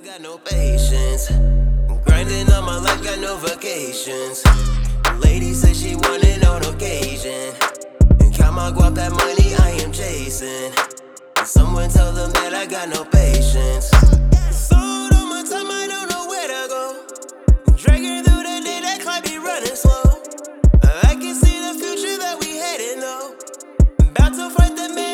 got no patience. Grinding on my life, got no vacations. Lady says she want it on occasion. And count my guap, that money I am chasing. And someone tell them that I got no patience. Sold on my time, I don't know where to go. Dragging through the day, that clock be running slow. I can see the future that we heading though. About to fight the